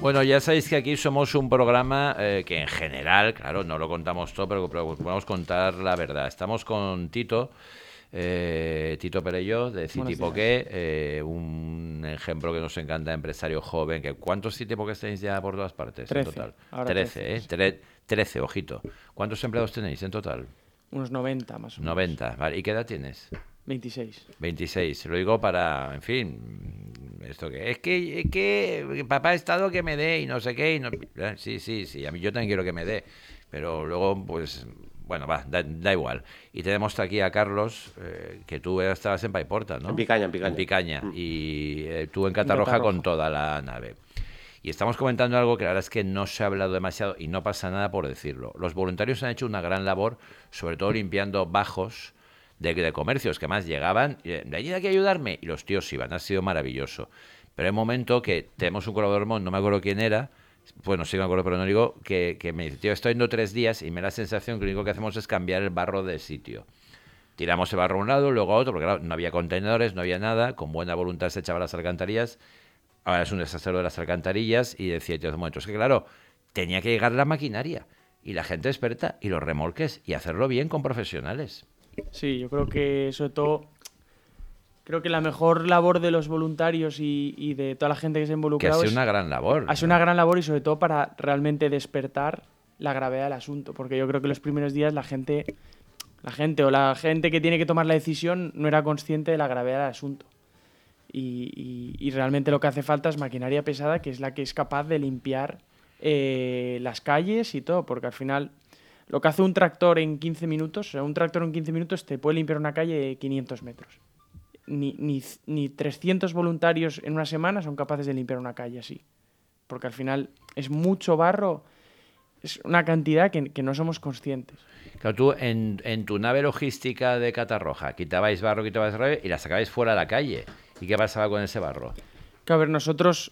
Bueno, ya sabéis que aquí somos un programa que en general, claro, no lo contamos todo, pero podemos contar la verdad. Estamos con Tito, Tito Perello, de Citipoqué, un ejemplo que nos encanta, empresario joven. ¿Cuántos Citipoqués tenéis ya por todas partes 13, en total? ahora 13, ¿eh? 13, ojito. ¿Cuántos empleados tenéis en total? Unos 90 más o menos. 90, vale. ¿Y qué edad tienes? 26. 26, lo digo para, en fin, esto que es que papá ha estado que me dé y no sé qué, y no, sí, a mí yo también quiero que me dé, pero luego, pues, bueno, da igual. Y tenemos aquí a Carlos, que tú estabas en Paiporta, ¿no? En Picaña. En Picaña, y tú en Catarroja con toda la nave. Y estamos comentando algo que la verdad es que no se ha hablado demasiado y no pasa nada por decirlo. Los voluntarios han hecho una gran labor, sobre todo limpiando bajos de comercios que más llegaban, de allí hay que ayudarme, y los tíos iban, ha sido maravilloso. Pero hay un momento que tenemos un colaborador, no me acuerdo quién era, bueno, sí me acuerdo, pero no digo, que me dice, tío, estoy yendo 3 días y me da la sensación que lo único que hacemos es cambiar el barro de sitio. Tiramos el barro a un lado, luego a otro, porque claro, no había contenedores, no había nada, con buena voluntad se echaba las alcantarillas, ahora es un desastre de las alcantarillas, y decía, tío, momentos, es que claro, tenía que llegar la maquinaria, y la gente experta, y los remolques, y hacerlo bien con profesionales. Sí, yo creo que sobre todo, creo que la mejor labor de los voluntarios y de toda la gente que se ha involucrado que ha sido una gran labor. Ha sido una gran labor y sobre todo para realmente despertar la gravedad del asunto, porque yo creo que los primeros días la gente que tiene que tomar la decisión no era consciente de la gravedad del asunto. Y realmente lo que hace falta es maquinaria pesada, que es la que es capaz de limpiar las calles y todo, porque al final lo que hace un tractor en 15 minutos, o sea, un tractor en 15 minutos te puede limpiar una calle de 500 metros. Ni 300 voluntarios en una semana son capaces de limpiar una calle así. Porque al final es mucho barro, es una cantidad que no somos conscientes. Claro, tú en tu nave logística de Catarroja quitabais barro y la sacabais fuera a la calle. ¿Y qué pasaba con ese barro? Que a ver, nosotros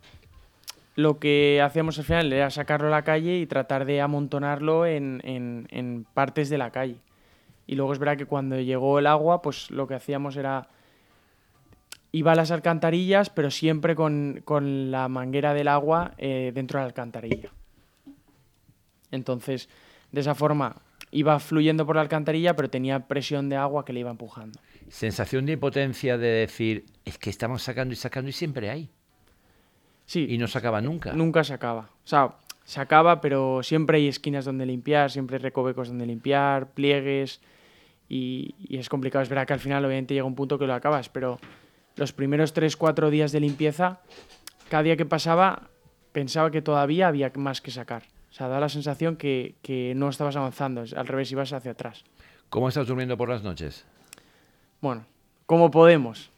lo que hacíamos al final era sacarlo a la calle y tratar de amontonarlo en partes de la calle. Y luego es verdad que cuando llegó el agua, pues lo que hacíamos era... Iba a las alcantarillas, pero siempre con la manguera del agua dentro de la alcantarilla. Entonces, de esa forma, iba fluyendo por la alcantarilla, pero tenía presión de agua que le iba empujando. Sensación de impotencia de decir, es que estamos sacando y siempre hay. Sí. Y no se acaba nunca. Nunca se acaba. O sea, se acaba, pero siempre hay esquinas donde limpiar, siempre hay recovecos donde limpiar, pliegues, y es complicado. Es verdad que al final obviamente llega un punto que lo acabas, pero los primeros 3-4 días de limpieza, cada día que pasaba, pensaba que todavía había más que sacar. O sea, da la sensación que no estabas avanzando, al revés, ibas hacia atrás. ¿Cómo estás durmiendo por las noches? Bueno, como podemos,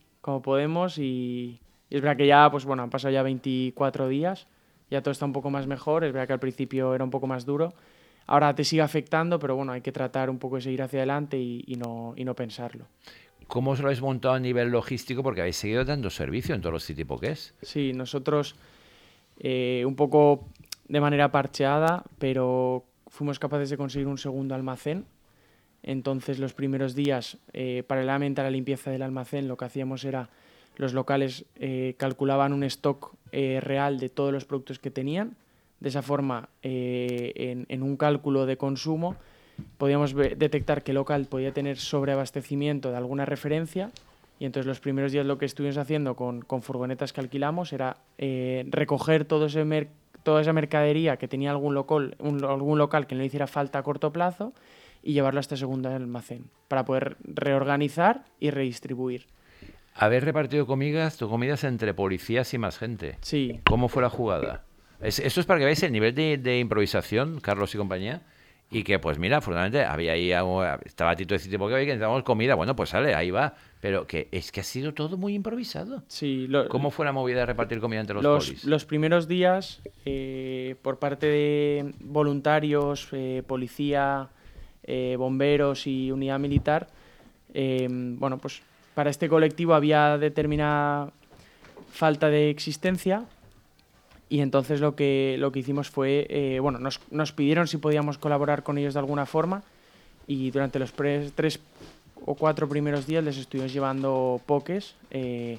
y es verdad que ya, pues bueno, han pasado ya 24 días, ya todo está un poco más mejor, es verdad que al principio era un poco más duro, ahora te sigue afectando, pero bueno, hay que tratar un poco de seguir hacia adelante y no pensarlo. ¿Cómo os lo habéis montado a nivel logístico? Porque habéis seguido dando servicio en todos los Citipoqués. Sí, nosotros un poco de manera parcheada, pero fuimos capaces de conseguir un segundo almacén. Entonces los primeros días, paralelamente a la limpieza del almacén, lo que hacíamos era, los locales calculaban un stock real de todos los productos que tenían. De esa forma, en un cálculo de consumo, podíamos detectar qué local podía tener sobreabastecimiento de alguna referencia. Y entonces los primeros días lo que estuvimos haciendo con furgonetas que alquilamos era recoger toda esa mercadería que tenía algún local que no le hiciera falta a corto plazo, y llevarlo a este segundo almacén para poder reorganizar y redistribuir. ¿Habéis repartido comidas entre policías y más gente? Sí. ¿Cómo fue la jugada? Esto es para que veáis el nivel de improvisación, Carlos y compañía, y que, pues mira, afortunadamente había ahí estaba Tito de Citipoqué, que necesitábamos comida, bueno, pues sale, ahí va, pero que es que ha sido todo muy improvisado. Sí. ¿Cómo fue la movida de repartir comida entre los polis? Los primeros días, por parte de voluntarios, policía, bomberos y unidad militar, bueno, pues para este colectivo había determinada falta de existencia, y entonces lo que hicimos fue, bueno, nos pidieron si podíamos colaborar con ellos de alguna forma, y durante los 3 o 4 primeros días les estuvimos llevando pokés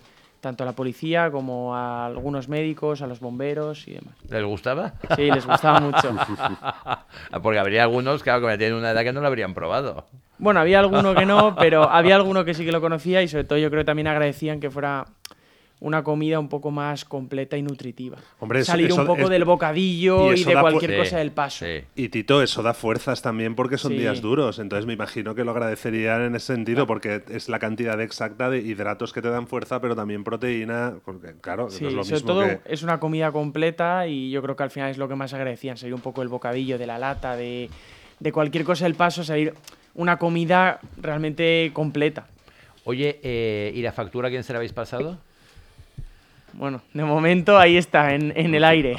tanto a la policía como a algunos médicos, a los bomberos y demás. ¿Les gustaba? Sí, les gustaba mucho. Porque habría algunos, claro, que tienen una edad que no lo habrían probado. Bueno, había alguno que no, pero había alguno que sí que lo conocía y sobre todo yo creo que también agradecían que fuera una comida un poco más completa y nutritiva. Hombre, salir un poco del bocadillo y de cualquier cosa del paso. Sí. Y Tito, eso da fuerzas también porque son Sí. días duros. Entonces me imagino que lo agradecerían en ese sentido, porque es la cantidad exacta de hidratos que te dan fuerza, pero también proteína. Porque, claro, Sí, no es lo sobre mismo todo que... es una comida completa y yo creo que al final es lo que más agradecían, salir un poco del bocadillo, de la lata, de cualquier cosa del paso, salir una comida realmente completa. Oye, ¿y la factura quién se la habéis pasado? Bueno, de momento ahí está, en el aire.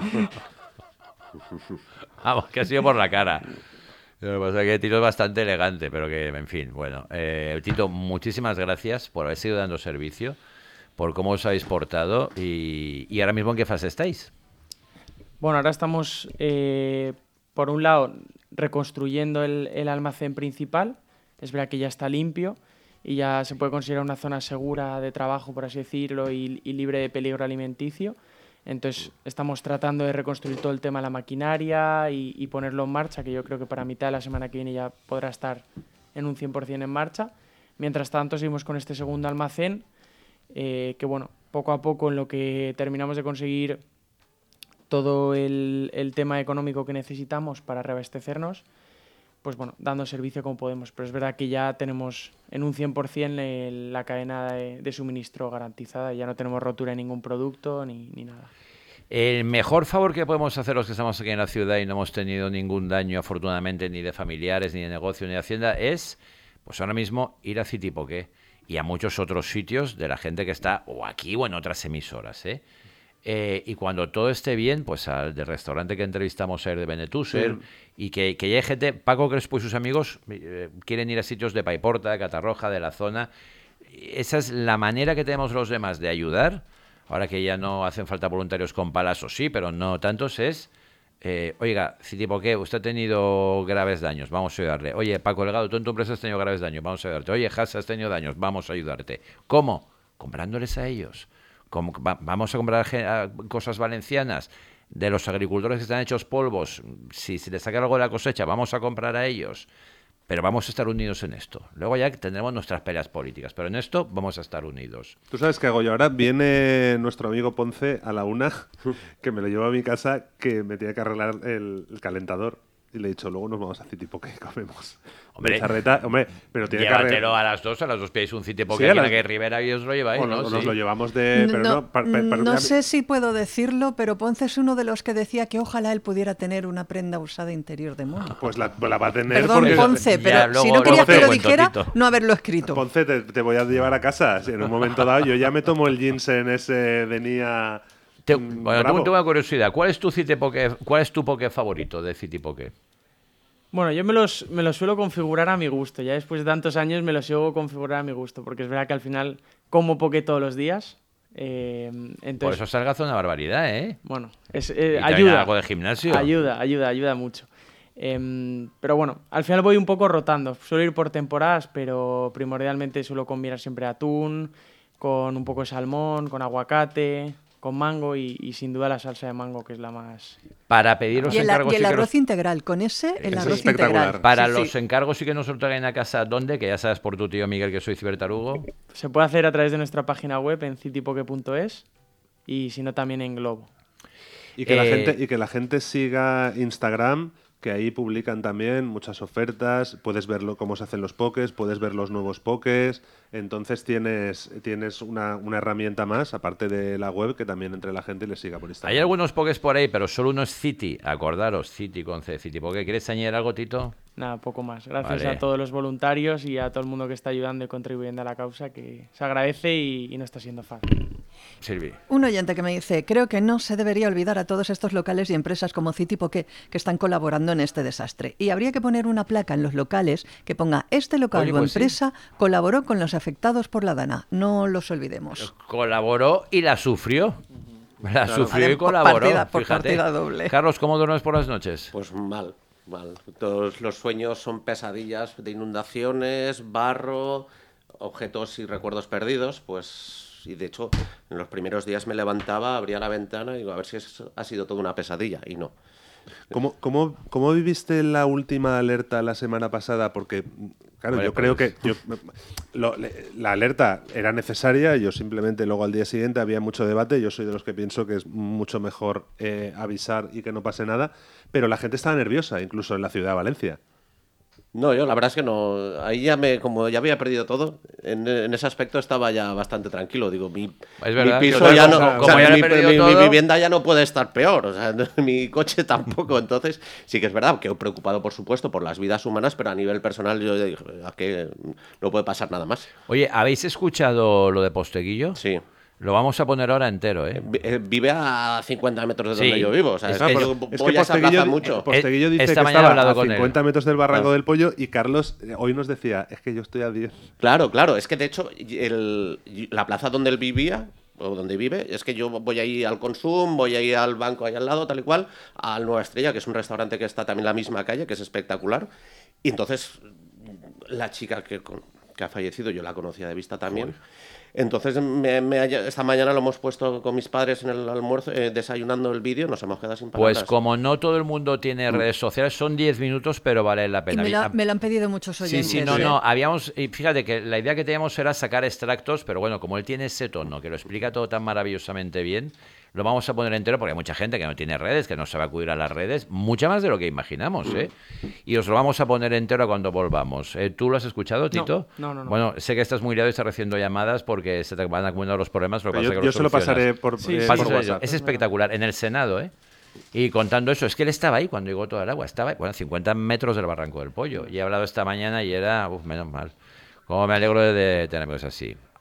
Vamos, que ha sido por la cara. Lo que pasa es que Tito es bastante elegante, pero que, en fin, bueno. Tito, muchísimas gracias por haber seguido dando servicio, por cómo os habéis portado y ahora mismo en qué fase estáis. Bueno, ahora estamos, por un lado, reconstruyendo el almacén principal. Es verdad que ya está limpio y ya se puede considerar una zona segura de trabajo, por así decirlo, y libre de peligro alimenticio. Entonces estamos tratando de reconstruir todo el tema de la maquinaria y ponerlo en marcha, que yo creo que para mitad de la semana que viene ya podrá estar en un 100% en marcha. Mientras tanto seguimos con este segundo almacén, que bueno, poco a poco en lo que terminamos de conseguir todo el tema económico que necesitamos para reabastecernos, pues bueno, dando servicio como podemos. Pero es verdad que ya tenemos en un 100% la cadena de suministro garantizada y ya no tenemos rotura en ningún producto ni nada. El mejor favor que podemos hacer los que estamos aquí en la ciudad y no hemos tenido ningún daño, afortunadamente, ni de familiares, ni de negocio, ni de hacienda, es, pues ahora mismo, ir a Citipoque y a muchos otros sitios de la gente que está o aquí o en otras emisoras, ¿eh? Y cuando todo esté bien, pues al del restaurante que entrevistamos ayer de Benetúser, y que ya hay gente, Paco Crespo y sus amigos quieren ir a sitios de Paiporta, de Catarroja, de la zona. Esa es la manera que tenemos los demás de ayudar, ahora que ya no hacen falta voluntarios con palas, o sí, pero no tantos, es, oiga, Citipoque, usted ha tenido graves daños, vamos a ayudarle. Oye, Paco Delgado, tú en tu empresa has tenido graves daños, vamos a ayudarte. Oye, Hasa, has tenido daños, vamos a ayudarte. ¿Cómo? Comprándoles a ellos. Vamos a comprar cosas valencianas de los agricultores que están hechos polvos. Si les saca algo de la cosecha, vamos a comprar a ellos. Pero vamos a estar unidos en esto. Luego ya tendremos nuestras peleas políticas, pero en esto vamos a estar unidos. ¿Tú sabes qué hago yo ahora? Viene nuestro amigo Ponce a la 1, que me lo llevo a mi casa, que me tiene que arreglar el calentador. Y le he dicho, luego nos vamos a Citipoque y comemos. Hombre, pero tiene que llévatelo a las 2 pilláis un Citipoque Sí, aquí en la calle Rivera y os lo lleváis, o ¿no? nos Sí. lo llevamos de... Pero no sé si puedo decirlo, pero Ponce es uno de los que decía que ojalá él pudiera tener una prenda usada interior de mono. Pues la va a tener. Perdón, porque Ponce, pero Ya, si luego no querías que lo cuento, dijera, Tito. no haberlo escrito. Ponce, te voy a llevar a casa. Si en un momento dado yo ya me tomo el ginseng ese de Nia. Bueno, bravo. tengo una curiosidad. ¿Cuál es tu poke favorito de Citipoque? Bueno, yo me los suelo configurar a mi gusto. Ya después de tantos años me los sigo configurar a mi gusto, porque es verdad que al final como poke todos los días. Entonces, Por eso salga una barbaridad, ¿eh? bueno, Y también ayuda. algo de gimnasio. Ayuda mucho. Pero bueno, al final voy un poco rotando. Suelo ir por temporadas, pero primordialmente suelo combinar siempre atún, con un poco de salmón, con aguacate, con mango y sin duda la salsa de mango, que es la más... Para pedir los Y el encargos... sí que arroz nos- integral, con ese, el Es arroz espectacular. integral. Para Sí, sí. los encargos sí que nos lo traigan a casa, ¿dónde? Que ya sabes por tu tío Miguel que soy cibertarugo. Se puede hacer a través de nuestra página web en citipoke.es y si no también en Globo. Y que la gente siga Instagram, que ahí publican también muchas ofertas. Puedes ver cómo se hacen los pokés, puedes ver los nuevos pokés. Entonces tienes una herramienta más, aparte de la web, que también entre la gente y le siga por Instagram. Hay algunos pokés por ahí, pero solo uno es Citi. Acordaros, Citi con C, Citipoque. ¿Quieres añadir algo, Tito? Nada, poco más. Gracias Vale. a todos los voluntarios y a todo el mundo que está ayudando y contribuyendo a la causa, que se agradece y no está siendo fácil. Silvi. Un oyente que me dice, creo que no se debería olvidar a todos estos locales y empresas como Citipoque que están colaborando en este desastre. Y habría que poner una placa en los locales que ponga, este local Oye, o pues sí. empresa colaboró con los afectados por la Dana. No los olvidemos. Colaboró y la sufrió. La sufrió y Vale, por colaboró. partida- por fíjate. partida doble. Carlos, ¿cómo duermes por las noches? Pues mal. Todos los sueños son pesadillas de inundaciones, barro, objetos y recuerdos perdidos. Pues Y de hecho, en los primeros días me levantaba, abría la ventana y digo, a ver si ha sido toda una pesadilla. Y no. ¿Cómo viviste la última alerta la semana pasada? Porque, claro, Vale, yo creo pues. que la alerta era necesaria. Yo simplemente luego al día siguiente había mucho debate. Yo soy de los que pienso que es mucho mejor avisar y que no pase nada. Pero la gente estaba nerviosa, incluso en la ciudad de Valencia. No, yo la verdad es que no. Ahí como ya había perdido todo, en ese aspecto estaba ya bastante tranquilo. Digo, mi verdad, piso yo ya como- no. como ya lo he perdido mi todo. vivienda ya no puede estar peor. O sea, mi coche tampoco. Entonces, sí que es verdad que he preocupado, por supuesto, por las vidas humanas, pero a nivel personal yo dije, ¿a qué no puede pasar nada más? Oye, ¿habéis escuchado lo de Posteguillo? Sí. Lo vamos a poner ahora entero, ¿eh? Vive a 50 metros de Sí. donde yo vivo. O sea, es Es que que- yo Es voy que a esa plaza Posteguillo, mucho. Posteguillo dice Esta que mañana he estaba hablado a con 50 él. metros del Barranco Ah. del Pollo y Carlos hoy nos decía, es que yo estoy a 10. Claro, claro. Es que de hecho, la plaza donde él vivía, o donde vive, es que yo voy ahí al Consum, voy ahí al banco ahí al lado, tal y cual, al Nueva Estrella, que es un restaurante que está también en la misma calle, que es espectacular. Y entonces, la chica que ha fallecido, yo la conocía de vista también. Entonces, esta mañana lo hemos puesto con mis padres en el almuerzo, desayunando el vídeo, nos hemos quedado sin palabras. Pues como no todo el mundo tiene redes sociales, son 10 minutos, pero vale la Y pena. me lo han pedido muchos Sí, oyentes. sí, no, ¿eh? no, y fíjate que la idea que teníamos era sacar extractos, pero bueno, como él tiene ese tono que lo explica todo tan maravillosamente bien, lo vamos a poner entero porque hay mucha gente que no tiene redes, que no sabe acudir a las redes, mucha más de lo que imaginamos, ¿eh? Y os lo vamos a poner entero cuando volvamos. ¿Tú lo has escuchado, Tito? No. Bueno, sé que estás muy liado y estás recibiendo llamadas porque se te van acumulando los problemas, lo que pasa es que Yo los se lo solucionas. pasaré por Pásaselo. WhatsApp. Es espectacular, en el Senado, ¿eh? Y contando eso, es que él estaba ahí cuando llegó toda el agua, estaba, bueno, 50 metros del Barranco del Pollo. Y he hablado esta mañana y era, menos mal. Cómo me alegro de tener amigos así.